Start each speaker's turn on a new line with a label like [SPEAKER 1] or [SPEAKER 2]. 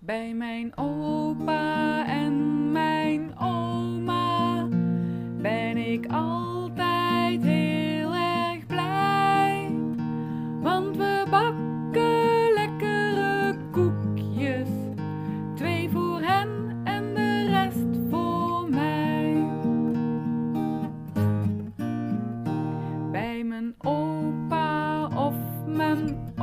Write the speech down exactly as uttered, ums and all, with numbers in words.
[SPEAKER 1] Bij mijn opa en mijn oma ben ik altijd heel erg blij. Want we bakken lekkere koekjes, twee voor hen en de rest voor mij. Bij mijn opa of mijn